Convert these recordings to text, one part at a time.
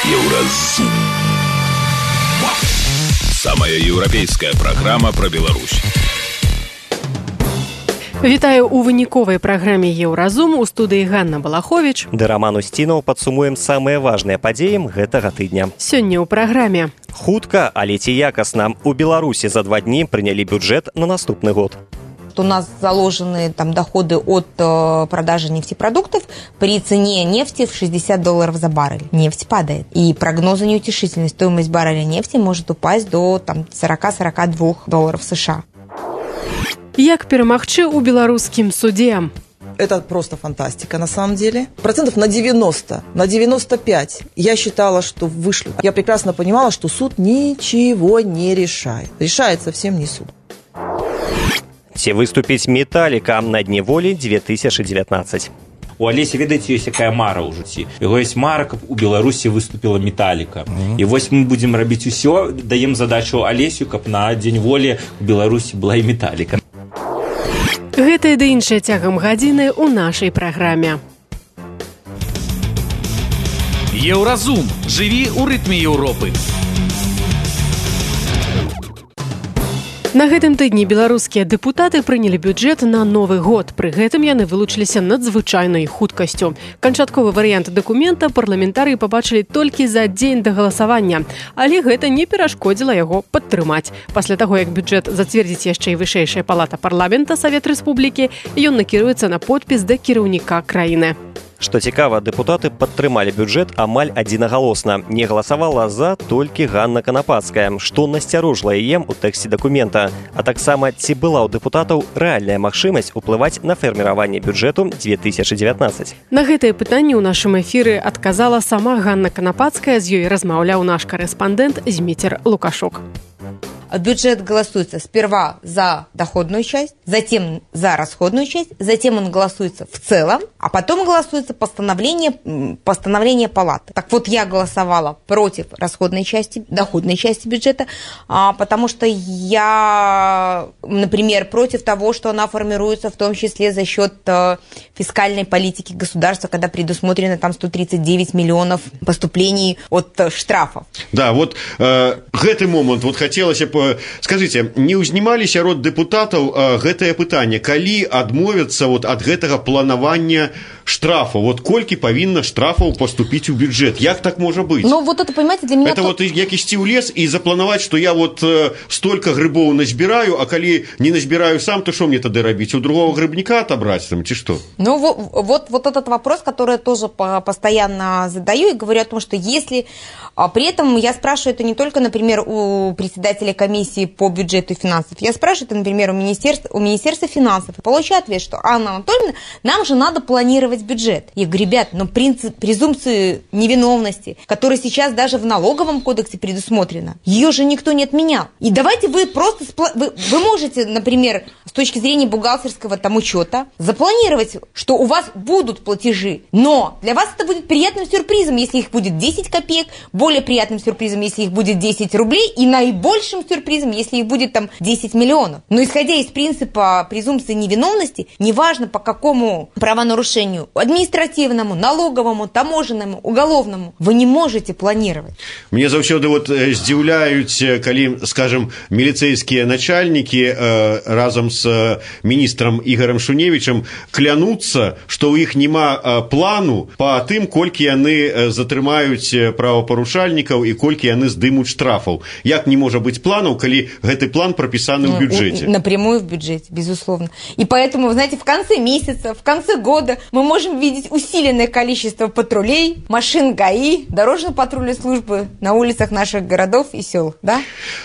Еўразум. Самая еўрапейская праграма пра Беларусь. Вітаю ў выніковай праграме Еўразум. У студыі Ганна Балаховіч. Ды Раман Устінаў падсумуем самыя важныя падзеі гэтага тыдня. Сёння ў праграме. Хутка, але ці якасна. У Беларусі за 2 дні прынялі бюджэт на наступны год. У нас заложены доходы от продажи нефтепродуктов при цене нефти в $60 за баррель. Нефть падает. И прогнозы неутешительны. Стоимость барреля нефти может упасть до $40-42 США. Як перамагчы ў беларускім суде? Это просто фантастика на самом деле. Процентов на 90, на 95 я считала, что вышлют. Я прекрасно понимала, что суд ничего не решает. Решает совсем не суд. Ці выступіць Металліка на дне волі 2019. У Алесі, ведаеце, ёсць якая мара ў жыцці. Яго ёсць мара, каб у Беларусі выступіла Металліка. І вось мы будзем рабіць усё, даем задачу Алесю, каб на дзень волі у Беларусі была і Металліка. Гэтае ды іншае цягам гадзіны ў нашай праграме. Еўразум. Жыві ў рытме Еўропы. На гэтым тыдні беларускія дэпутаты прынялі бюджэт на новы год. Пры гэтым яны вылучыліся надзвычайнай хуткасцю. Канчатковы варыянт дакумента парламентарыі пабачылі толькі за дзень да галасавання. Але гэта не перашкодзіла яго падтрымаць. Пасля таго, як бюджэт зацвердзіць яшчэ і вышэйшая палата парламента Савет Рэспублікі, ён накіруецца на подпіс да кіраўніка краіны. Што цікава, дэпутаты падтрымалі бюджэт амаль адзінагалосна. Не галасавала за толькі Ганна Канапацкая, што насцярожыла яе ў тэксце дакумента. А таксама, ці была ў дэпутатаў рэальная магчымасць уплываць на фарміраванне бюджэту 2019. На гэтае пытанне ў нашым эфіры адказала сама Ганна Канапацкая, з ёй размаўляў наш корэспандэнт Зміцер Лукашук. Бюджет голосуется сперва за доходную часть, затем за расходную часть, затем он голосуется в целом, а потом голосуется постановление палаты. Так вот, я голосовала против доходной части бюджета, потому что я, например, против того, что она формируется в том числе за счет фискальной политики государства, когда предусмотрено там 139 миллионов поступлений от штрафов. Да, вот гэты момент, вот хотелось бы, скажите, не узнімалі сярод дэпутатаў гэтае пытанне, калі адмовяцца вот ад гэтага планавання штрафа, вот колькі павінна штрафаў поступіць у бюджэт, як так можа быць? Ну вот это, понимаете, для меня... Это вот як ісці ў лес і запланаваць, што я вот столько грыбоў назбіраю, а калі не назбіраю сам, то што мне тады рабіць? У другого грыбніка отобрать там, ці што? Ну вот этот вопрос, который я тоже постоянно задаю и говорю о том, что если... При этом я спрашиваю это не только, например, у председателя комиссии по бюджету и финансов, я спрашиваю это, например, у Министерства финансов, и получаю ответ, что Анна Анатольевна, нам же надо планировать бюджет. Я говорю, ребят, но принцип презумпции невиновности, которая сейчас даже в налоговом кодексе предусмотрена, ее же никто не отменял. И давайте вы просто, вы можете, например, с точки зрения бухгалтерского там учета, запланировать, что у вас будут платежи, но для вас это будет приятным сюрпризом, если их будет 10 копеек, более приятным сюрпризом, если их будет 10 рублей, и наибольшим сюрпризом, если их будет там 10 миллионов. Но исходя из принципа презумпции невиновности, неважно по какому правонарушению, административному, налоговому, таможенному, уголовному, вы не можете планировать. Мне заўсёды вот здзіўляюць, калі, скажем, міліцэйскія начальнікі разам з міністрам Ігорем Шуневічем клянуцца, што ў іх няма плану па тым, колькі яны затрымаюць правапарушальнікаў і колькі яны здымуць штрафаў. Як не можа быць планаў, калі гэты план прописаны в бюджете? Напрямую в бюджете, безусловно. И поэтому, вы знаете, в конце месяца, в конце года мы можем видеть усиленное количество патрулей, машин ГАИ, дорожно-патрульной службы на улицах наших городов и сел, да?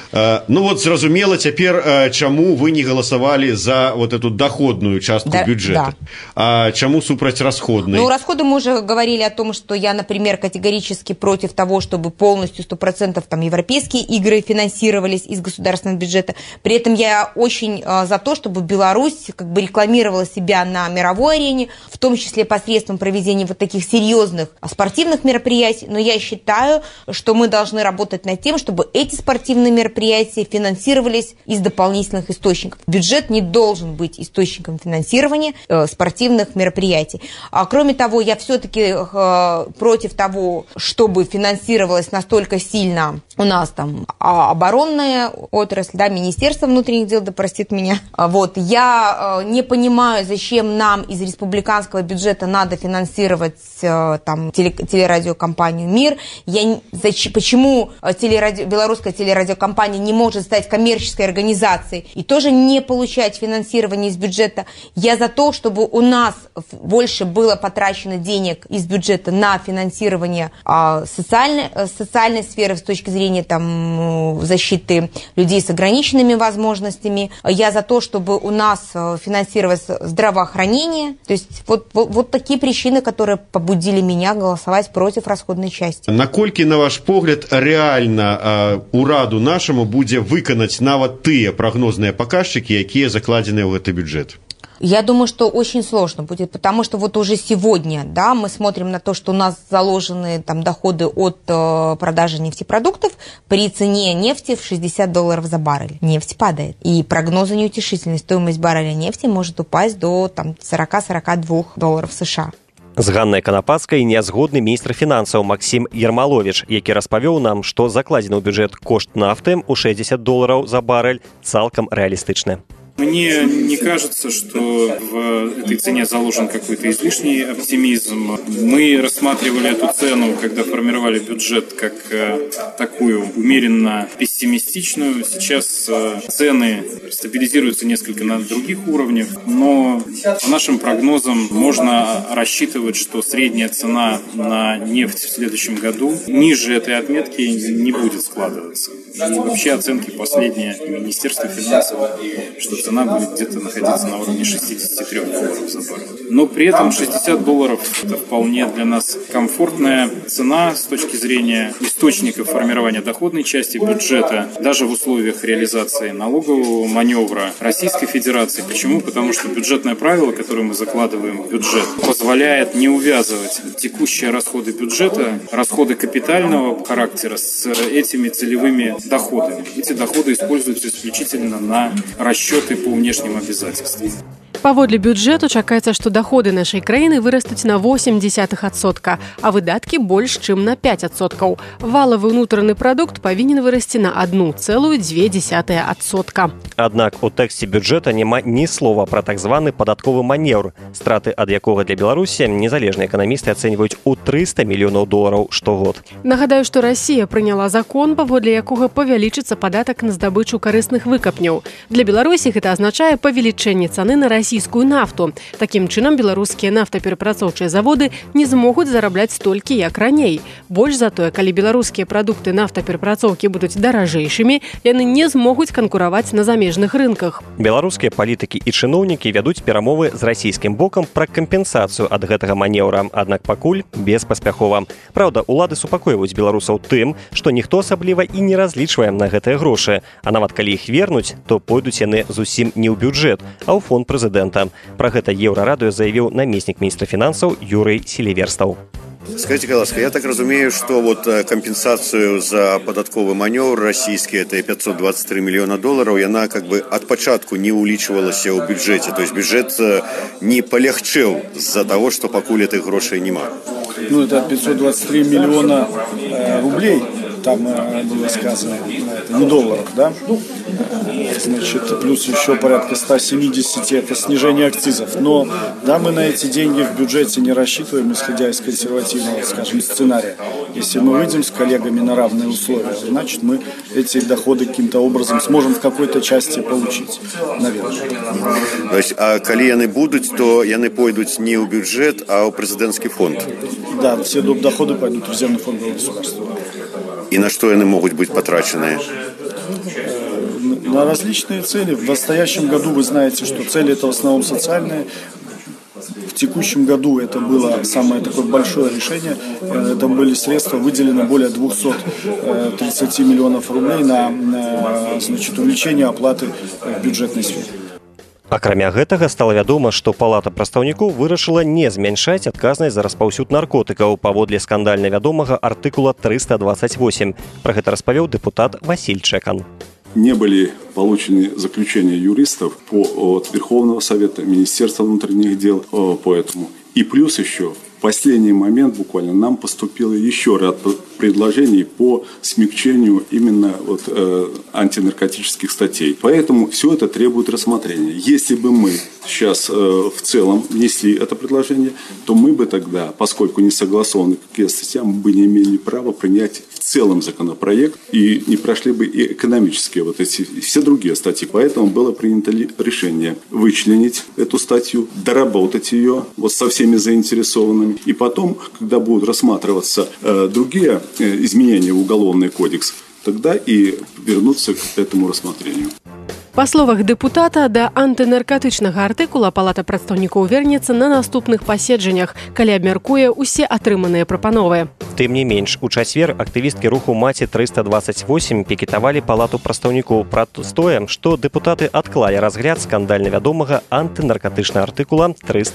Ну вот, зразумела цяпер, чаму вы не голосовали за вот эту доходную частку бюджета? Да. А чаму супраць расходной? Ну, расходы мы уже говорили о том, что я, например, категорически против того, чтобы полностью 100% там европейские игры финансировались из государственного бюджета. При этом я очень за то, чтобы Беларусь как бы рекламировала себя на мировой арене, в том числе числе посредством проведения вот таких серьезных спортивных мероприятий, но я считаю, что мы должны работать над тем, чтобы эти спортивные мероприятия финансировались из дополнительных источников. Бюджет не должен быть источником финансирования спортивных мероприятий. Кроме того, я все-таки против того, чтобы финансировалась настолько сильно у нас там оборонная отрасль, да, Министерство внутренних дел, да простит меня. Вот. Я не понимаю, зачем нам из республиканского бюджета надо финансировать там телерадиокомпанию «Мир». Почему белорусская телерадиокомпания не может стать коммерческой организацией и тоже не получать финансирование из бюджета. Я за то, чтобы у нас больше было потрачено денег из бюджета на финансирование социальной сферы с точки зрения там, защиты людей с ограниченными возможностями. Я за то, чтобы у нас финансировалось здравоохранение. То есть вот такие причины, которые побудили меня голосовать против расходной части. Наколькі, на ваш погляд, реально ураду нашему будзе выканаць нават тыя прагнозныя паказчыкі, якія закладзеныя ў гэты бюджет? Я думаю, что очень сложно будет, потому что вот уже сегодня, да, мы смотрим на то, что у нас заложены там доходы от продажи нефтепродуктов при цене нефти в $60 за баррель. Нефть падает, и прогнозы неутешительные. Стоимость барреля нефти может упасть до там 40-42 США. З Ганнай Канапацкай нязгодны міністр фінансаў Максім Ермалович, які распавёў нам, што закладзены ў бюджэт кошт нафты ў $60 за баррель цалкам рэалістычны. Мне не кажется, что в этой цене заложен какой-то излишний оптимизм. Мы рассматривали эту цену, когда формировали бюджет, как такую умеренно пессимистичную. Сейчас цены стабилизируются несколько на других уровнях, но по нашим прогнозам можно рассчитывать, что средняя цена на нефть в следующем году ниже этой отметки не будет складываться. И вообще оценки последние Министерства финансов, что цена будет где-то находиться на уровне $63 за баррель. Но при этом $60 это вполне для нас комфортная цена с точки зрения источников формирования доходной части бюджета, даже в условиях реализации налогового маневра Российской Федерации. Почему? Потому что бюджетное правило, которое мы закладываем в бюджет, позволяет не увязывать текущие расходы бюджета, расходы капитального характера с этими целевыми доходами. Эти доходы используются исключительно на расчеты по внешним обязательствам. Паводле бюджэту чакаецца, што даходы нашай краіны вырастуць на 0,8%, а выдаткі больш, чым на 5%. Валавы ўнутраны прадукт павінен вырасці на 1,2%. Аднак у тэксце бюджэта няма ні слова пра так званы падатковы манеўр, страты ад якога для Беларусі незалежныя эканамісты ацэньваюць у $300 мільёнаў штогод. Нагадаю, што Расія прыняла закон, паводле якога павялічыцца падатак на здабычу карысных выкапняў. Для Беларусі гэта азначае павелічэнне цаны на расійскую нафту. Такім чынам, беларускія нафтаперапрацоўчыя заводы не змогуць зарабляць столькі, як раней. Больш за тое, калі беларускія прадукты нафтаперапрацоўкі будуць даражэйшымі, яны не змогуць канкураваць на замежных рынках. Беларускія палітыкі і чыноўнікі вядуць перамовы з расійскім бокам пра кампенсацыю ад гэтага манеўра, аднак пакуль беспаспяхова. Праўда, улады супакойваюць беларусаў тым, што ніхто асабліва і не разлічвае на гэтыя грошы, а нават калі іх вернуць, то пойдуць яны зусім не ў бюджэт, а ў фонд прэзідэнта. Про гэта Еўрарадыё заявіў намеснік міністра фінансаў Юрый Селиверстаў. Скажите, пожалуйста, я так разумею, что вот компенсацию за податковый маневр российский, это $523 миллиона, и она как бы от початку не уличивалась в бюджете. То есть бюджет не полегчел из-за того, что покуль этих грошей нема. Ну, это 523 миллиона рублей. Там было сказано, не долларов, да? Значит, плюс еще порядка 170 это снижение акцизов. Но да, мы на эти деньги в бюджете не рассчитываем, исходя из консервативного, скажем, сценария. Если мы выйдем с коллегами на равные условия, значит, мы эти доходы каким-то образом сможем в какой-то части получить, наверное. То есть, а коли яны будут, то яны пойдут не в бюджет, а в президентский фонд? Да, все доходы пойдут в резервный фонд государства. И на что они могут быть потрачены? На различные цели. В настоящем году вы знаете, что цели это в основном социальные. В текущем году это было самое такое большое решение. Это были средства, выделено более 230 миллионов рублей на значит, увеличение оплаты в бюджетной сфере. Акрамя гэтага стала вядома, што палата прадстаўнікоў вырашыла не змяншаць адказнасць за распаўсюд наркотыкаў паводле скандальна вядомага артыкула 328. Пра гэта распавёў депутат Василь Чекан. Не были получены заключения юристов от Верховного Совета, Министерства внутренних дел по этому. И плюс еще в последний момент буквально нам поступило еще ряд предложений по смягчению именно антинаркотических статей. Поэтому все это требует рассмотрения. Если бы мы сейчас в целом внесли это предложение, то мы бы тогда, поскольку не согласованы какие статьи, мы бы не имели права принять в целом законопроект и не прошли бы и экономические эти все другие статьи. Поэтому было принято решение вычленить эту статью, доработать ее со всеми заинтересованными. И потом, когда будут рассматриваться другие изменения в Уголовный кодекс, тогда и вернуться к этому рассмотрению. Па словах дэпутата, да антынаркатычнага артыкула палата прадстаўнікоў вернецца на наступных паседжаннях, калі абмяркуе ўсе атрыманыя прапановы. Тым не менш, у чацвер актывісткі руху «Маці 328» пікетавалі палату прадстаўнікоў пра тое, што дэпутаты адклалі разгляд скандальна вядомага антынаркатычнага артыкула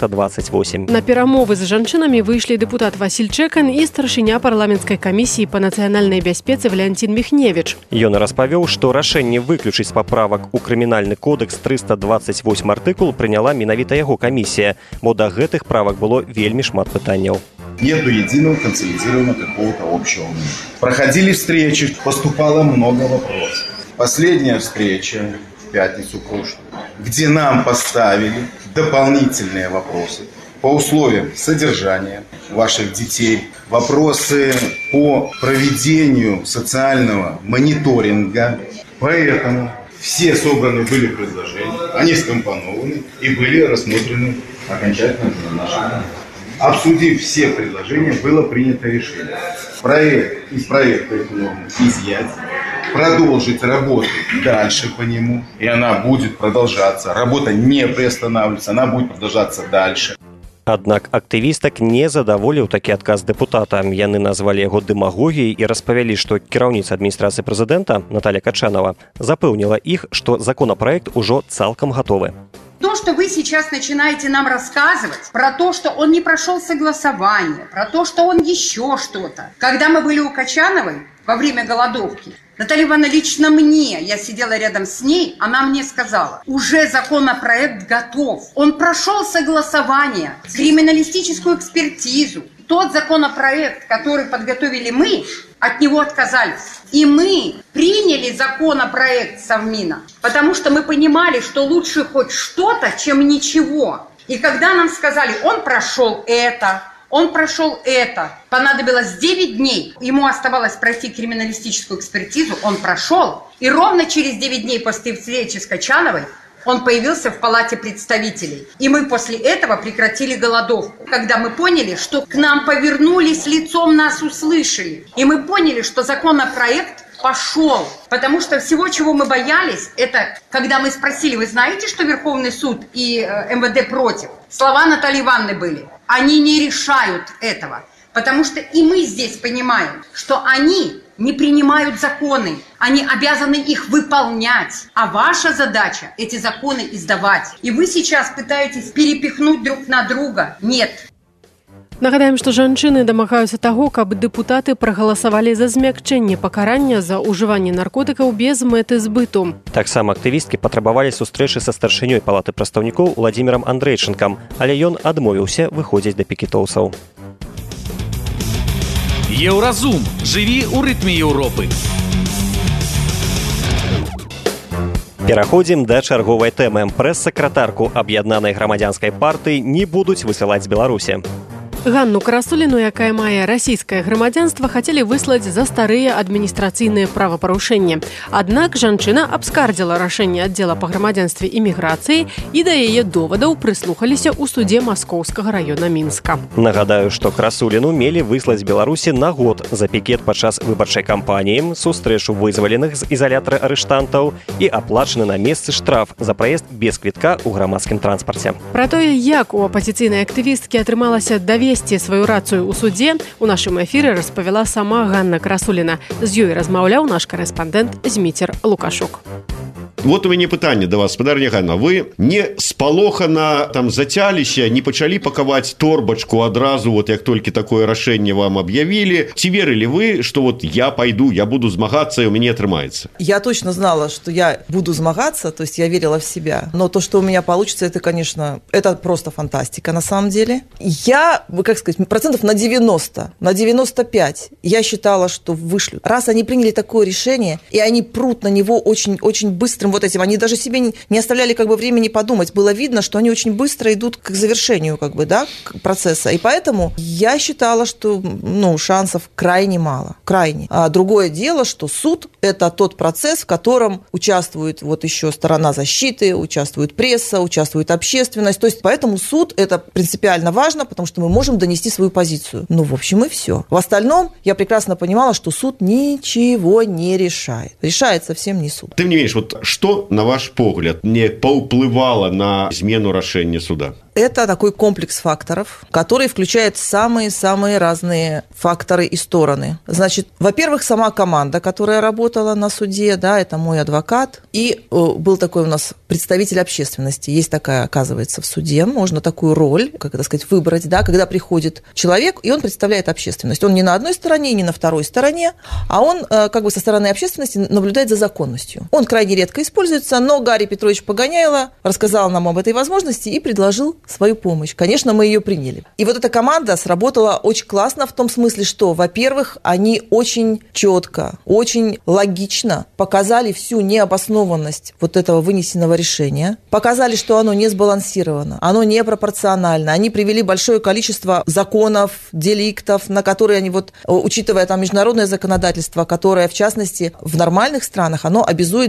328. На перамовы з жанчынамі выйшлі дэпутат Василь Чекан і старшыня парламенцкай камісіі па нацыянальнай бяспецы Валянцін Міхневіч. Ён распавёў, што рашэнне выключыць з паправак у крымінальны кодекс 328 артыкул прыняла менавіта яго камісія, бо да гэтых правак было вельмі шмат пытанняў. Нету единого консолидированного какого-то общего мнения. Проходили встречи, поступало много вопросов. Последняя встреча в пятницу прошлую, где нам поставили дополнительные вопросы по условиям содержания ваших детей, вопросы по проведению социального мониторинга. Поэтому все собраны были предложения, они скомпонованы и были рассмотрены окончательно на нашем. Обсудив все предложения, было принято решение из проекта эту норму изъять, продолжить работу дальше по нему, и она будет продолжаться. Работа не приостанавливается, она будет продолжаться дальше. Аднак актывістак не задаволіў такі адказ дэпутата. Яны назвалі яго дэмагогіяй і распавялі, што кіраўніца адміністрацыі прэзідэнта Наталья Качанова запэўніла іх, што законапраект ужо цалкам гатовы. То, что вы сейчас начинаете нам рассказывать про то, что он не прошел согласование, про то, что он еще что-то. Когда мы были у Качановой во время голодовки, Наталья Ивановна лично мне, я сидела рядом с ней, она мне сказала, уже законопроект готов. Он прошел согласование, криминалистическую экспертизу. Тот законопроект, который подготовили мы, от него отказались. И мы приняли законопроект Совмина, потому что мы понимали, что лучше хоть что-то, чем ничего. И когда нам сказали, он прошел это, понадобилось 9 дней, ему оставалось пройти криминалистическую экспертизу, он прошел. И ровно через 9 дней после встречи с Качановой он появился в Палате представителей. И мы после этого прекратили голодовку. Когда мы поняли, что к нам повернулись лицом, нас услышали. И мы поняли, что законопроект пошел. Потому что всего, чего мы боялись, это когда мы спросили, вы знаете, что Верховный суд и МВД против? Слова Натальи Ивановны были. Они не решают этого. Потому что и мы здесь понимаем, что они не принимают законы, они обязаны их выполнять. А ваша задача эти законы издавать. И вы сейчас пытаетесь перепихнуть друг на друга. Нет. Нагадаем, што жанчыны дамагаюцца таго, каб дэпутаты прагаласавалі за змякчэнне пакарання за ўжыванне наркотыкаў без мэты збыту. Таксама актывісткі патрабавалі сустрэчы са старшынёй палаты прадстаўнікоў Владзімірам Андрэйчынкам, але ён адмовіўся выходзіць да пікетоўцаў. Еўразум. Жыві ў рытме Еўропы. Пераходзім да чарговай тэмы. Прэс-сакратарку аб'яднанай грамадзянскай партыі не будуць высылаць з Беларусі. Ганну Красуліну, якая мае расійскае грамадзянства, хацелі выслаць за старыя адміністрацыйныя правапарушэнні. Аднак жанчына абскардзіла рашэнне аддзела па грамадзянстве і міграцыі і да яе довадаў прыслухаліся ў суде Маскоўскага раёна Мінска. Нагадаю, што Красуліну мелі выслаць Беларусі на год за пікет падчас выбарчай кампаніі, сустрэчу вызваленых з ізалятара арыштантаў і аплачаны на месцы штраф за праезд без квітка ў грамадскім транспарце. Пра тое, як у апазіцыйнай актывісткі атрымалася давесці сваю рацыю ў судзе, у нашым эфіры распавяла сама Ганна Красуліна. З ёй размаўляў наш карэспандэнт Зміцер Лукашук. Вот у мяне пытанне да вас, спадарня Ганна. Вы не спалохана там зацяліся, не пачалі пакаваць торбачку адразу, вот як толькі такое рашэнне вам аб'явілі. Ці верылі вы, что вот я пойду, я буду змагацца, и у меня атрымаецца? Я точно знала, что я буду змагаться, то есть я верила в себя. Но то, что у меня получится, это, конечно, это просто фантастика на самом деле. Я, как сказать, процентов на 90, на 95 я считала, что вышлют. Раз они приняли такое решение, и они прут на него очень быстрым вот этим, они даже себе не оставляли как бы времени подумать. Было видно, что они очень быстро идут к завершению как бы, да, процесса. И поэтому я считала, что шансов крайне мало. Крайне. А другое дело, что суд – это тот процесс, в котором участвует вот еще сторона защиты, участвует пресса, участвует общественность. То есть поэтому суд – это принципиально важно, потому что мы можем донести свою позицию. В общем, и все. В остальном я прекрасно понимала, что суд ничего не решает. Решает совсем не суд. Тем не менее, вот что, на ваш погляд, не паўплывала на змену рашэння суда? Это такой комплекс факторов, который включает самые-самые разные факторы и стороны. Значит, во-первых, сама команда, которая работала на суде, да, это мой адвокат, и был такой у нас представитель общественности. Есть такая, оказывается, в суде. Можно такую роль, как это сказать, выбрать, да, когда приходит человек, и он представляет общественность. Он не на одной стороне, не на второй стороне, а он как бы со стороны общественности наблюдает за законностью. Он крайне редко используется, но Гарри Петрович Погоняйло рассказал нам об этой возможности и предложил свою помощь. Конечно, мы ее приняли. И вот эта команда сработала очень классно в том смысле, что, во-первых, они очень четко, очень логично показали всю необоснованность вот этого вынесенного решения, показали, что оно не сбалансировано, оно не пропорционально. Они привели большое количество законов, деликтов, на которые они, вот, учитывая там международное законодательство, которое, в частности, в нормальных странах, оно обязует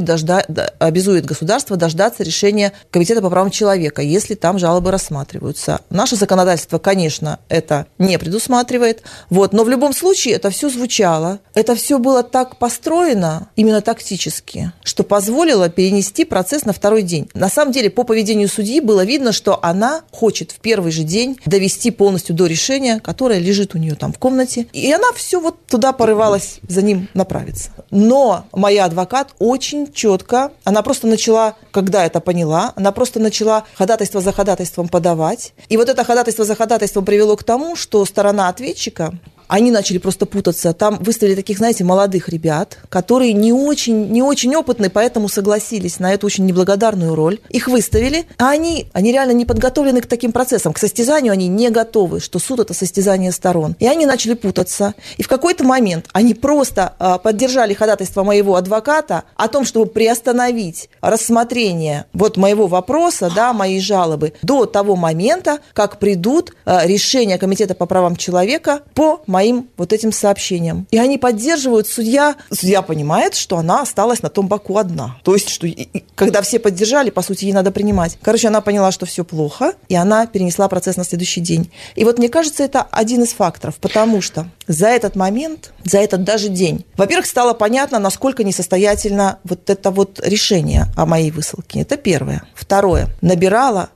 государство дождаться решения Комитета по правам человека, если там жалобы рассматриваются. Наше законодательство, конечно, это не предусматривает. Но в любом случае это все звучало. Это все было так построено, именно тактически, что позволило перенести процесс на второй день. На самом деле, по поведению судьи было видно, что она хочет в первый же день довести полностью до решения, которое лежит у нее там в комнате. И она все вот туда порывалась за ним направиться. Но моя адвокат очень четко, она просто начала, когда это поняла, она просто начала ходатайство за ходатайством подавать. И вот это ходатайство за ходатайством привело к тому, что сторона ответчика, они начали просто путаться. Там выставили таких, знаете, молодых ребят, которые не очень опытные, поэтому согласились на эту очень неблагодарную роль. Их выставили, а они реально не подготовлены к таким процессам. К состязанию они не готовы, что суд – это состязание сторон. И они начали путаться. И в какой-то момент они просто поддержали ходатайство моего адвоката о том, чтобы приостановить рассмотрение вот моего вопроса, да, моей жалобы, до того момента, как придут решения Комитета по правам человека по моим вот этим сообщениям. И они поддерживают, судья понимает, что она осталась на том боку одна. То есть, что когда все поддержали, по сути, ей надо принимать. Короче, она поняла, что все плохо, и она перенесла процесс на следующий день. И вот мне кажется, это один из факторов, потому что за этот момент, за этот даже день, во-первых, стало понятно, насколько несостоятельно вот это вот решение о моей высылке. Это первое. Второе. Набирала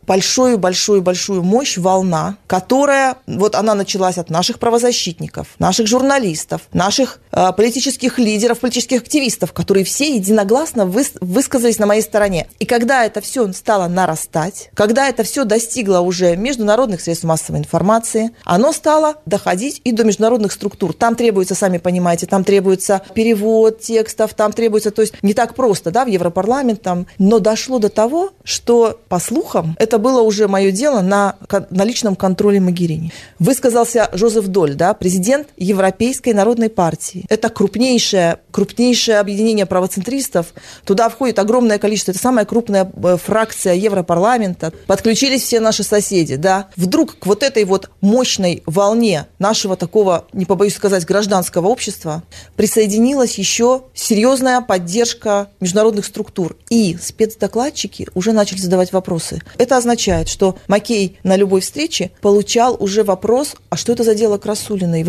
большую мощь волна, которая, вот она началась от наших правозащитников, наших журналистов, наших политических лидеров, политических активистов, которые все единогласно высказались на моей стороне. И когда это все стало нарастать, когда это все достигло уже международных средств массовой информации, оно стало доходить и до международных структур. Там требуется, сами понимаете, там требуется перевод текстов, там требуется, то есть не так просто, да, в Европарламент, там, но дошло до того, что, по слухам, это было уже мое дело на личном контроле Могерини. Высказался Жозеф Доль, да, президент Европейской народной партии. Это крупнейшее объединение правоцентристов. Туда входит огромное количество. Это самая крупная фракция Европарламента. Подключились все наши соседи. Да. Вдруг к вот этой вот мощной волне нашего такого, не побоюсь сказать, гражданского общества присоединилась еще серьезная поддержка международных структур. И спецдокладчики уже начали задавать вопросы. Это означает, что Маккей на любой встрече получал уже вопрос, а что это за дело Красулиной?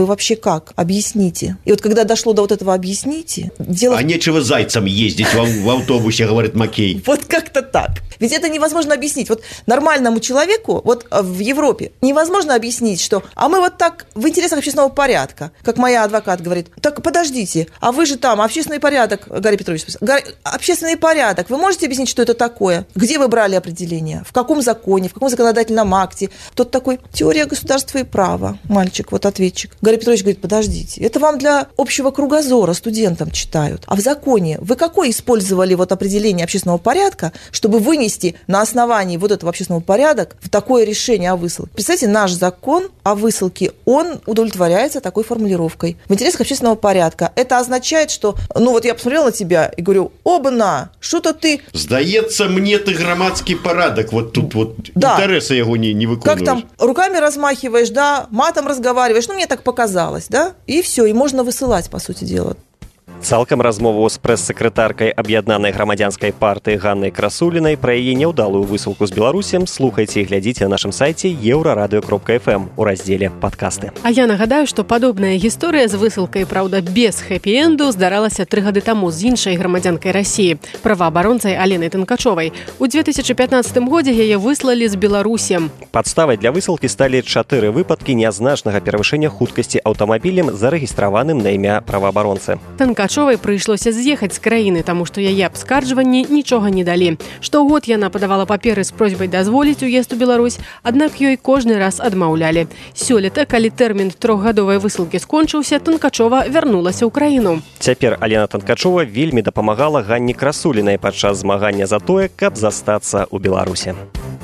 вы вообще как? Объясните. И вот когда дошло до вот этого «объясните», дело... А нечего зайцам ездить в автобусе, говорит Маккей. Вот как-то так. Ведь это невозможно объяснить. Вот нормальному человеку, вот в Европе, невозможно объяснить, что а мы вот так в интересах общественного порядка, как моя адвокат говорит, так подождите, а вы же там общественный порядок, Гарри Петрович, общественный порядок, вы можете объяснить, что это такое? Где вы брали определение? В каком законе, в каком законодательном акте? Тот такой, теория государства и права, мальчик, вот ответчик. Гарри Петрович говорит, подождите, это вам для общего кругозора студентам читают. А в законе вы какое использовали вот определение общественного порядка, чтобы вынести на основании вот этого общественного порядка в такое решение о высылке? Представьте, наш закон о высылке, он удовлетворяется такой формулировкой. В интересах общественного порядка. Это означает, что, ну вот я посмотрела на тебя и говорю, оба-на, что-то ты... Здаецца мне ты громадский порядок, вот тут вот да. Интересы его не выконываешь. Как там, руками размахиваешь, да, матом разговариваешь, ну мне так показалось, да, и все, и можно высылать, по сути дела. Цалкам размову з прэс-сакратаркай аб'яднанай грамадзянскай партыі Ганнай Красулінай пра яе няўдалую высылку з Беларусі слухайце і глядзіце на нашым сайце euraradio.fm у раздзеле «Падкасты». А я нагадаю, што падобная гісторыя з высылкай, праўда, без хэпі-энду здаралася 3 гады таму з іншай грамадзянкай Расіі, праваабаронцай Аленай Танкачовай. У 2015 годзе яе выслалі з Беларусі. Падставай для высылкі сталі 4 выпадкі нязначнага перавышэння хуткасці аўтамабілем, зарэгістраваным на імя праваабаронцы. Танкачовай прыйшлося з'ехаць з краіны, таму што яе абскарджванні нічога не далі. Штогод яна падавала паперы з просьбай дазволіць уезд у Беларусь, аднак ёй кожны раз адмаўлялі. Сёлета, калі тэрмін 3-гадовай высылкі скончыўся, Танкачова вярнулася ў краіну. Цяпер Алена Танкачова вельмі дапамагала Ганне Красулінай падчас змагання за тое, каб застацца ў Беларусі.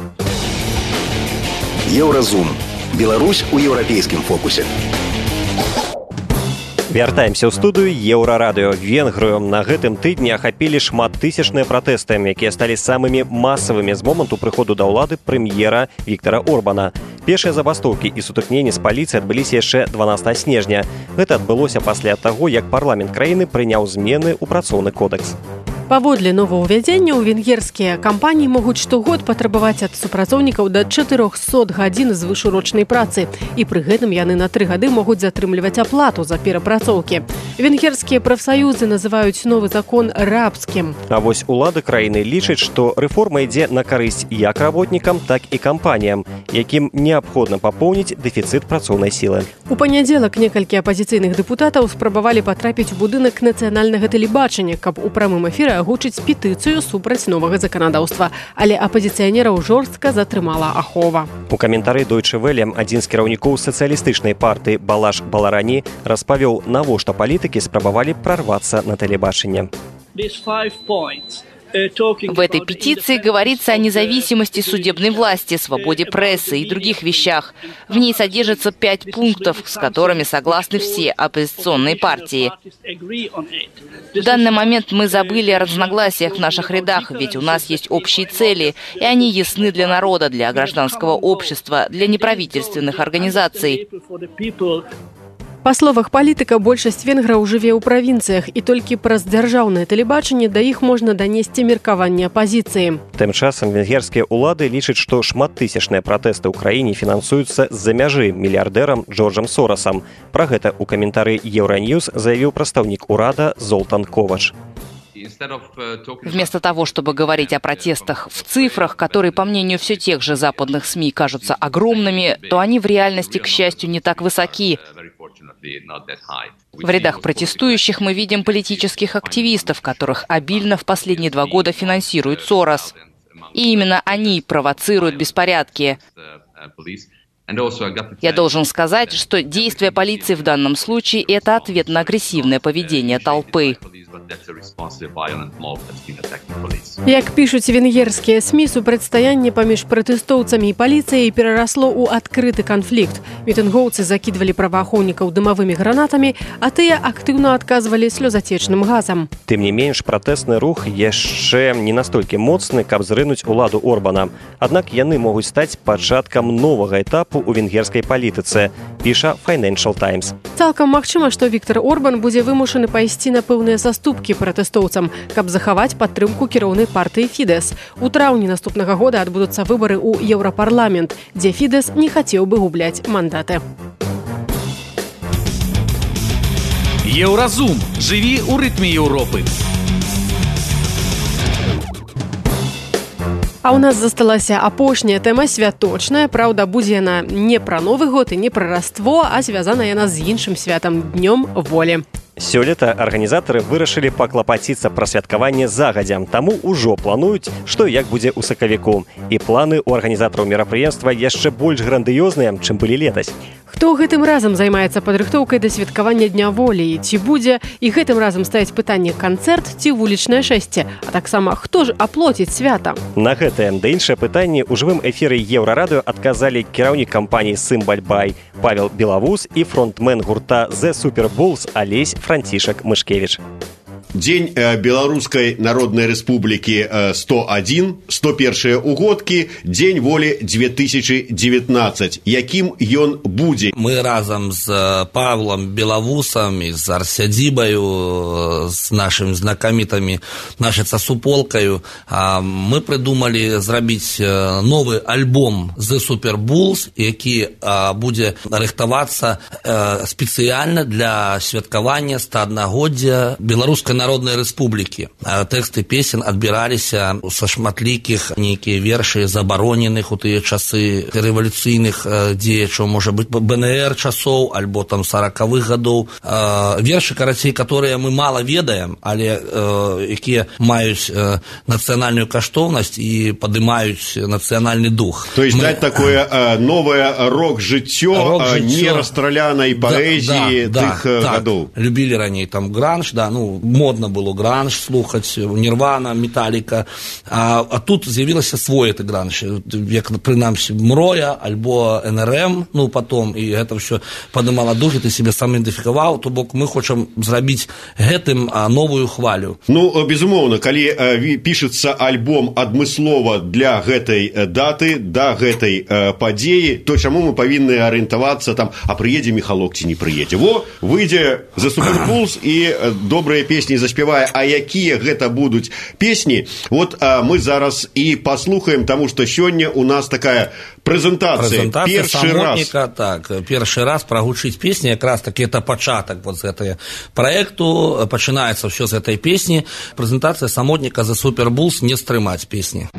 Еўразум. Беларусь у еўрапейскім фокусе. Вяртаемся ў студыю Еўрарадыё. Венгрыю на гэтым тыдні ахапілі шматтысячныя пратэсты, якія сталі самымі масавымі з моманту прыходу да ўлады прэм'ера Віктара Орбана. Пешыя забастоўкі і сутыкненні з паліцыяй адбыліся яшчэ 12 снежня. Гэта адбылося пасля таго, як парламент краіны прыняў змены ў працоўны кодэкс. Паводле новаўвядзення ў венгерскія кампаніі могуць штогод патрабаваць ад супрацоўнікаў да 400 гадзін звышурочнай працы, і пры гэтым яны на 3 гады могуць затрымліваць аплату за перапрацоўкі. Венгерскія прафсаюзы называюць новы закон рабскім. А вось улады краіны лічаць, што рэформа ідзе на карысць як работнікам, так і кампаніям, якім неабходна папоўніць дэфіцыт працоўнай сілы. У панядзелак некалькі апазіцыйных дэпутатаў спрабавалі патрапіць у будынак нацыянальнага тэлебачання, каб у прамым эфіры агучыць петыцыю супраць новага заканадаўства, але апазіцыянераў жорстка затрымала ахова. У каментары Deutsche Welle адзін з кіраўнікоў сацыялістычнай партыі Балаш Баларані распавёў, навошта палітыкі спрабавалі прарвацца на тэлебачанне. В этой петиции говорится о независимости судебной власти, свободе прессы и других вещах. В ней содержится 5 пунктов, с которыми согласны все оппозиционные партии. В данный момент мы забыли о разногласиях в наших рядах, ведь у нас есть общие цели, и они ясны для народа, для гражданского общества, для неправительственных организаций. Па словах палітыка, большасць венграў жыве ў правінцыях, і толькі праз дзяржаўнае тэлебачанне да іх можна данесці меркаванне апазіцыі. Тым часам венгерскія ўлады лічаць, што шматтысячныя пратэсты ў краіне фінансуюцца з-за мяжы мільярдэрам Джорджам Сорасам. Пра гэта ў каментары Еўраньюз заявіў прадстаўнік урада Золтан Ковач. Вместо того, чтобы говорить о протестах в цифрах, которые, по мнению все тех же западных СМИ, кажутся огромными, то они в реальности, к счастью, не так высоки. В рядах протестующих мы видим политических активистов, которых обильно в последние 2 года финансирует Сорос. И именно они провоцируют беспорядки. Я должен сказать, что действия полиции в данном случае – это ответ на агрессивное поведение толпы. Як пишуць венгерскія СМІ, супрацьстаянне паміж пратэстоўцамі і паліцыяй перарасло ў адкрыты канфлікт. Мітынгоўцы закідвалі праваахоўнікаў дымавымі гранатамі, а тыя актыўна адказвалі слёзацечным газам. Тым не менш, пратэсны рух яшчэ не настолькі моцны, каб зрынуць уладу Орбана. Аднак яны могуць стаць пачаткам новага этапу ў венгерскай палітыцы, піша Financial Times. Цалкам магчыма, што Віктар Орбан будзе вымушаны пайсці на пэўныя саступкі пратэстоўцам, каб захаваць падтрымку кіроўнай партыі Фідэс. У траўні наступнага года адбудуцца выбары ў Еўрапарламент, дзе Фідэс не хацеў бы губляць мандаты. Еўразум. Жыві ў рытме Еўропы. А ў нас засталася апошняя тэма святочная. Праўда, будзе яна не пра Новы год і не пра Раство, а звязана яна з іншым святам – Днём волі. Сёлета арганізатары вырашылі паклапаціцца пра святкаванне загадзя, таму ўжо плануюць, што як будзе ў сакавіку. І планы ў арганізатараў мерапрыемства яшчэ больш грандыёзныя, чым былі летась. Хто гэтым разам займаецца падрыхтоўкай да святкавання Дня волі? Ці будзе і гэтым разам ставіць пытанне канцэрт ці вулічнае шэсце? А таксама, хто ж аплоціць свята? На гэтае да іншае пытанне ў жывым эфіры Еўрарадыё адказалі кіраўнік кампаніі «Сымбальбай» Павел Белавус і фронтмен гурта «The Super Bulls» Алесь Францішак Мышкевіч. Дзень Беларускай Народнай Рэспублікі 101, 101 угодкі, Дзень волі 2019. Якім ён будзе? Мы разам з Павлом Белавусам і з Арсядзібаю, з нашымі знакамітамі, нашай сасуполкаю, мы прыдумалі зрабіць новы альбом «The Super Bulls», які будзе рыхтавацца спецыяльна для святкавання 101-годдзя Беларускай Народнай Рэспублікі. Тэксты песен адбіраліся са шматлікіх нейкія вершы забароненых у тыя часы рэвалюцыйных дзеячаў, можа быць, БНР часоў, альбо там 40-х гадоў. Вершы, карацей, которые мы мала ведаем, але якія маюць нацыянальную каштоўнасць і падымаюць нацыянальны дух. То есть даць такое новае рок-жыццё не расстралянай паэзіі тых гадоў. Любілі раней там гранж, модна было гранж слухаць, Нірвана, Металіка, а тут з'явілася свой гэты гранж, як прынамсі Мроя альбо НРМ, потом, і гэта ўсё падымала дух, і ты себе сам ідэнтыфікаваў, то бок мы хочам зрабіць гэтым новую хвалю. Безумоўна, калі пішецца альбом адмыслова для гэтай даты, да гэтай падзеі, то чаму мы павінны арыентавацца там, а прыедзе Міхалок ці не прыедзе? Выйдзе The Super Bulls і добрыя песні заспявае, а якія гэта будуць песні, мы зараз і паслухаем, таму што сёння у нас такая прэзентацыя першы раз. Так, першы раз прагучыць песні, якраз такі это пачатак з гэтага праекту, пачынаецца ўсё з гэтай песні. Прэзентацыя самотніка The Super Bulls «Не стрымаць» песні.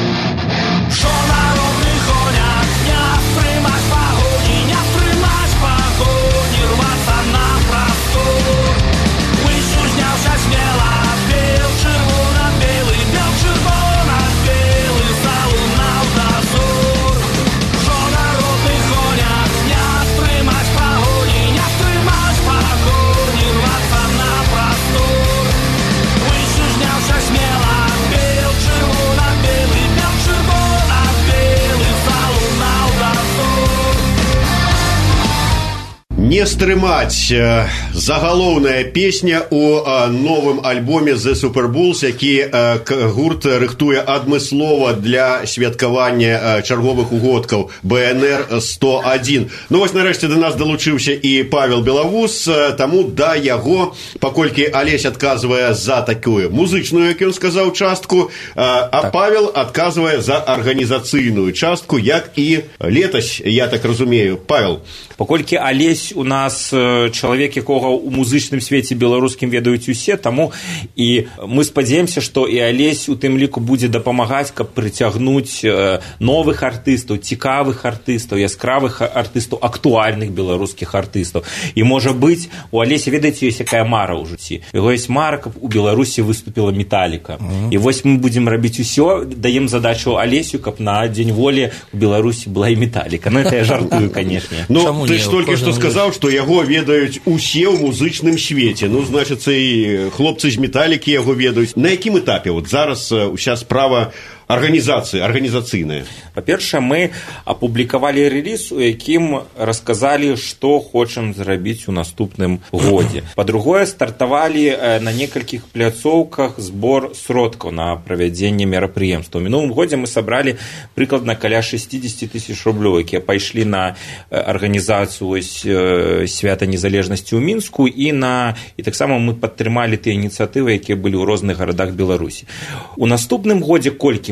«Не стрымаць» – загалоўная песня у новым альбоме The Super Bulls, які гурт рыхтуе адмыслова для святкавання чарговых угодкаў БНР 101. Нарэшце да нас далучыўся і Павел Белавус, таму да яго, паколькі Алесь адказвае за такую музычную, як ён сказаў, частку, а Павел адказвае за арганізацыйную частку, як і летась, я так разумею. Павел. Паколькі Алесь у нас чалавек, якога ў музычным свеце беларускім ведаюць усе, таму і мы спадзяемся, што і Алесь у тым ліку будзе дапамагаць, каб прыцягнуць новых артыстаў, цікавых артыстаў, яскравых артыстаў, актуальных беларускіх артыстаў. І можа быць, у Алеся, ведаеце, ёсць якая мара ў жыцці. Яго ёсць мара, каб у Беларусі выступіла Металіка. І вось мы будзем рабіць усё, даем задачу Алесю, каб на Дзень волі у Беларусі была і Металіка. Это я жартую, канешне. Ты ж толькі што сказаў, што яго ведаюць усе ў музычным свеце. Значыцца, і хлопцы з Металікі яго ведаюць. На якім этапе зараз уся справа арганізацыйная? Па-першае, мы апублікавалі рэліз, у якім расказалі, што хочам зрабіць у наступным годзе. Па-другое, стартавалі на некалькіх пляцоўках збор сродкаў на правядзенне мерапрыемства. У мінулым годзе мы сабралі прыкладна каля 60 000 рублёў, якія пайшлі на арганізацыю свята незалежнасці ў Мінску, і таксама мы падтрымалі тыя ініцыятывы, якія былі ў розных гарадах Беларусі. У наступным годзе колькі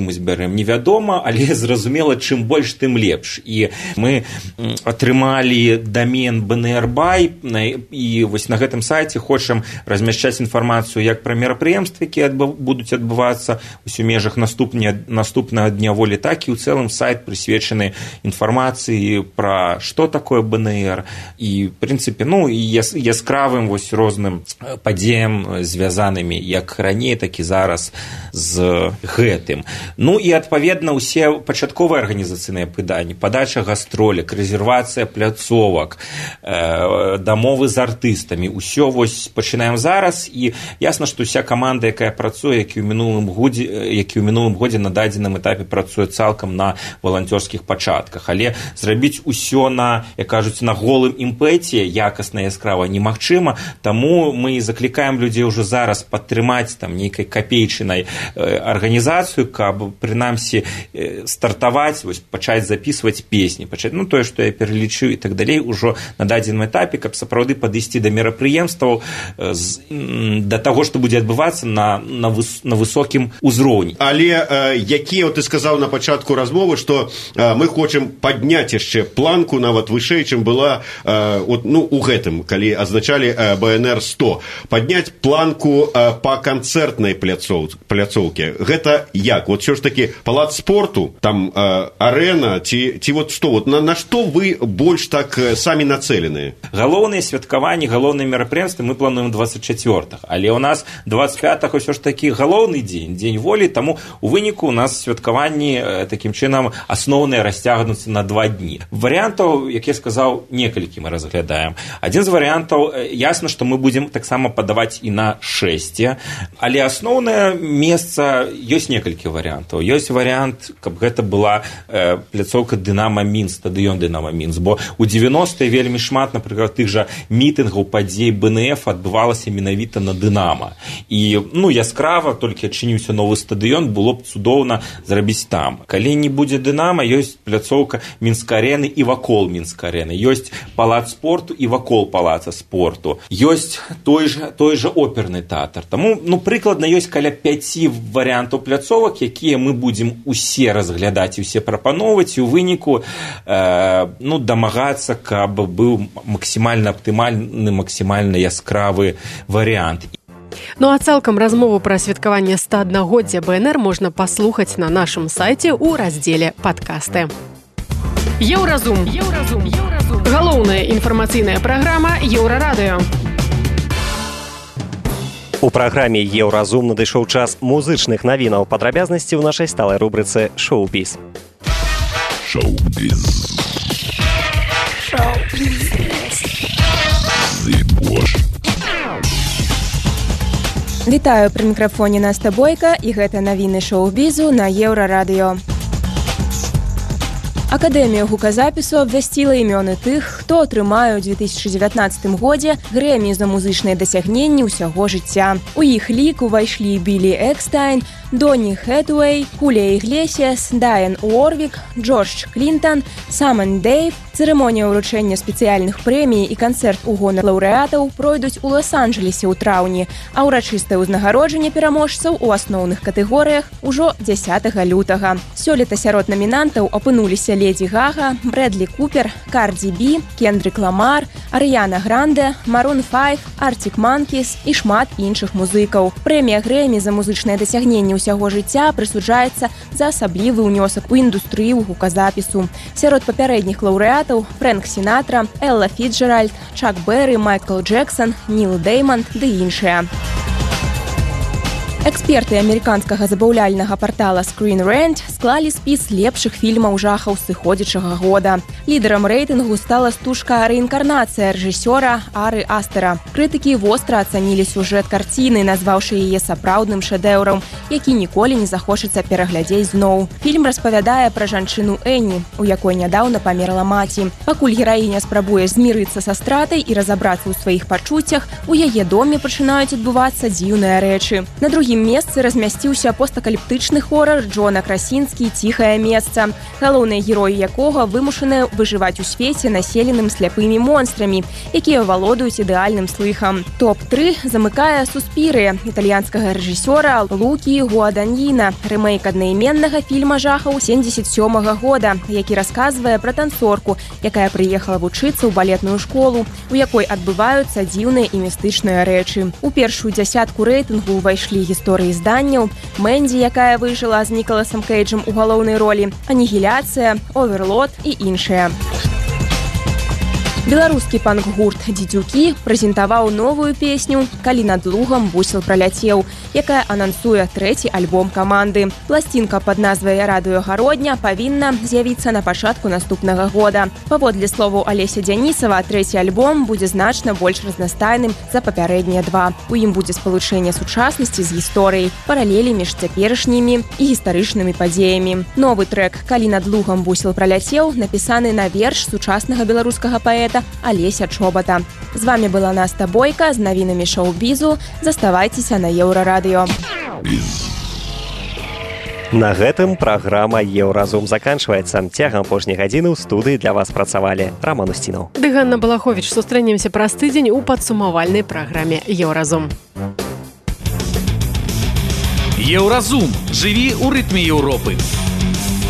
мы збярэм, невядома, але зразумела, чым больш, тым лепш. І мы атрымалі домен БНР-бай, і вось на гэтым сайце хочам размяшчаць інфармацыю як пра мерапрыемствы, якія будуць адбывацца у межах наступнага дня волі, так і ў цэлым сайт прысвечаны інфармацыі пра што такое БНР і, в прынцыпе, яскравым вось розным падзеям, звязанымі як раней, так і зараз з гэтым. І, адпаведна, усе пачатковыя арганізацыйныя пытанні, падача гастролек, рэзервацыя пляцовак, дамовы з артыстамі, усё вось пачынаем зараз, і ясна, што уся каманда, якая працуе, які ў мінулым годзе на дадзеным этапе працуе цалкам на валанцёрскіх пачатках, але зрабіць усё на, як кажуць, на голым імпэце якасна, яскрава немагчыма, таму мы заклікаем людзей ўжо зараз падтрымаць там нейкай капейчынай арганізацыю, каб прынамсі стартаваць, вось пачаць запісваць песні, пачаць, тое, што я пералічыў і так далей ужо на дадзеным этапе, каб сапраўды падысці да мерапрыемстваў, да таго, што будзе адбывацца на высокім узроўні. Але якія, ты сказаў на пачатку размовы, што мы хочам падняць яшчэ планку нават вышэй, чым была у гэтым, калі азначалі БНР-100. Падняць планку па канцэртнай пляцоўке. Гэта як? Вот ўсё ж такі палац спорту, там арэна, ці вот што? На што вы больш так самі нацэленыя? Галоўныя святкаванні, галоўныя мерапрыемствы мы плануем 24-х, але ў нас 25-х ўсё ж такі галоўны дзень, дзень волі, таму у выніку у нас святкаванні такім чынам асноўныя расцягнуцца на 2 дні. Варыянтаў, як я сказаў, некалькі мы разглядаем. Адзін з варыянтаў, ясна, што мы будзем таксама падаваць і на 6, але асноўнае месца, ёсць некалькі варыянтаў. Ёсць варыянт, каб гэта была пляцоўка Дынама Мінск, стадыён Дынама Мінск, бо у 90-е вельмі шмат, напрыклад, тых жа мітынгаў, падзей БНФ адбывалася менавіта на Дынама. І, яскрава, толькі адчыніўся новы стадыён, было б цудоўна зрабіць там. Калі не будзе Дынама, ёсць пляцоўка Мінск-арэны і вакол Мінск-арэны. Ёсць палац спорту і вакол палаца спорту. Ёсць той жа оперны тэатр. Таму, прыкладна, ёсць каля 5 варыянтаў пляцовак, якія мы будзем усе разглядаць і усе прапаноўваць, і ў выніку дамагацца, каб быў максімальна аптымальны, максімальна яскравы варыянт. А цалкам размову пра святкаванне 101-годдзя БНР можна паслухаць на нашым сайце ў раздзеле «Падкасты». Еўразум. Галоўная інфармацыйная праграма Еўрарадыё. У праграме «Еўразум» надышоў час музычных навінаў. Падрабязнасці ў нашай сталай рубрыцы «Шоу-біз». Вітаю, пры мікрафоне Наста Бойка, і гэта навіны шоу-бізу на Еўрарадыё. Акадэмія гуказапісу абвясціла імёны тых, хто атрымае ў 2019 годзе Грэмі за музычныя дасягненні ўсяго жыцця. У іх лік увайшлі Білі Экстайн, Доні Хэтуэй, Хулія Іглесіас, Дайан Уорвік, Джордж Клінтон, Саман Дэйв. Цырымонія ўручэння спецыяльных прэмій і канцэрт у гонар лаўрэатаў пройдуць у Лос-Анджелесе ў траўні, а ўрачыстае ўзнагароджанне пераможцаў у асноўных катэгорыях ужо 10 лютага. Сёлета сярод намінантаў апынуліся Леді Гага, Брэдлі Купер, Карді Бі, Кендрік Ламар, Арыяна Гранде, Марун 5, Артик Манкіс і шмат іншых музыкаў. Прэмія Грэмі за музычнае дасягненне ўсяго жыцця прысуджаецца за асаблівы ўнёсак у індустрыю гуказапісу. Сярод папярэдніх лаўрэатаў Фрэнк Сінатра, Элла Фіцджеральд, Чак Беррі, Майкл Джексон, Ніл Дэймонд ды іншыя. Эксперты амерыканскага забаўляльнага партала Screen Rant склалі спіс лепшых фільмаў жахаў сыходзячага года. Лідарам рэйтынгу стала стужка «Рэінкарнацыя» рэжысёра Ары Астера. Крытыкі востра ацанілі сюжэт карціны, назваўшы яе сапраўдным шэдэўрам, які ніколі не захочацца пераглядзець зноў. Фільм распавядае пра жанчыну Энні, у якой нядаўна памерла маці. Пакуль гераіня спрабуе змірыцца са стратай і разабрацца ў сваіх пачуццях, у яе доме пачынаюць адбывацца дзіўныя рэчы. На другім другім месцы размясціўся постакаліптычны хорар Джона Красінскі «Ціхае месца», галоўныя героі якога вымушаныя выжываць у свеце, населеным сляпымі монстрамі, якія валодаюць ідэальным слыхам. Топ-3 замыкае «Суспірыя» італьянскага рэжысёра Лукі Гуаданьіна, рэмейк аднайменнага фільма жахаў 1977 года, які расказвае пра танцорку, якая прыехала вучыцца ў балетную школу, у якой адбываюцца дзіўныя і містычныя рэчы. У першую дзясятку рэйтынгу ўвайшлі гісторыі зданняў, «Мэнді», якая выжыла з Нікаласам Кейджам у галоўнай ролі, «Анігіляцыя», «Оверлот» і іншыя. Беларускі панк-гурт «Дзідзюкі» прэзентаваў новую песню «Калі над лугам бусел праляцеў», якая анансуе трэці альбом каманды. Пласцінка пад назвай «Радыёгародня» павінна з'явіцца на пачатку наступнага года. Паводле словаў Алеся Дзянісава, трэці альбом будзе значна больш разнастайным за папярэднія два. У ім будзе спалучэнне сучаснасці з гісторыяй, паралелі між цяперашнімі і гістарычнымі падзеямі. Новы трэк «Калі над лугам бусел праляцеў» напісаны на верш сучаснага беларускага паэта Алеся Чобата. З вами была Наста Бойка з навінамі шоу-бізу. Заставайцеся на Еўрарадыё. На гэтым праграма «Еўразум» заканчваецца. Цягам апошняй гадзіны ў студыі для вас працавалі Раман Устінаў. Ды Ганна Балаховіч. Сустрэнемся праз тыдзень у падсумавальнай праграме «Еўразум». Еўразум. Жыві ў рытме Еўропы.